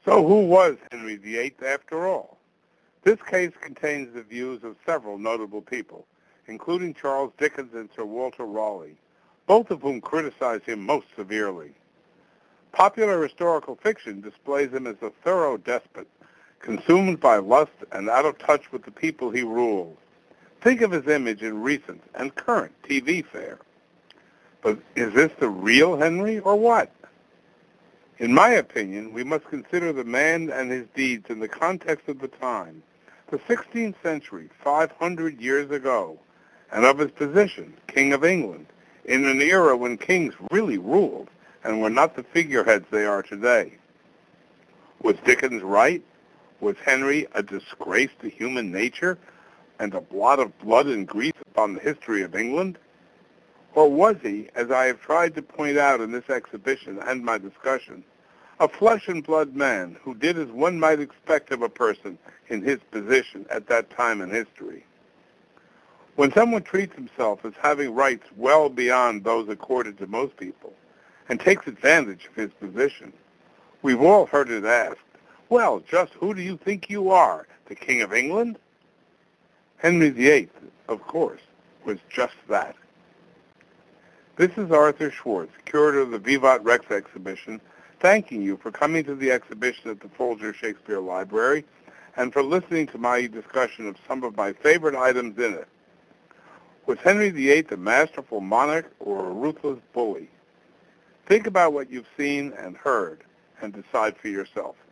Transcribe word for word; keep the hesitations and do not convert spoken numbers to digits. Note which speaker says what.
Speaker 1: So who was Henry the Eighth after all? This case contains the views of several notable people, including Charles Dickens and Sir Walter Raleigh, both of whom criticize him most severely. Popular historical fiction displays him as a thorough despot, consumed by lust and out of touch with the people he ruled. Think of his image in recent and current T V fare. But is this the real Henry or what? In my opinion, we must consider the man and his deeds in the context of the time, the sixteenth century, five hundred years ago, and of his position, King of England, in an era when kings really ruled and were not the figureheads they are today. Was Dickens right? Was Henry a disgrace to human nature and a blot of blood and grease upon the history of England? Or was he, as I have tried to point out in this exhibition and my discussion, a flesh and blood man who did as one might expect of a person in his position at that time in history? When someone treats himself as having rights well beyond those accorded to most people and takes advantage of his position, we've all heard it asked, well, just who do you think you are, the King of England? Henry the Eighth, of course, was just that. This is Arthur Schwartz, curator of the Vivat Rex exhibition, thanking you for coming to the exhibition at the Folger Shakespeare Library and for listening to my discussion of some of my favorite items in it. Was Henry the Eighth a masterful monarch or a ruthless bully? Think about what you've seen and heard and decide for yourself.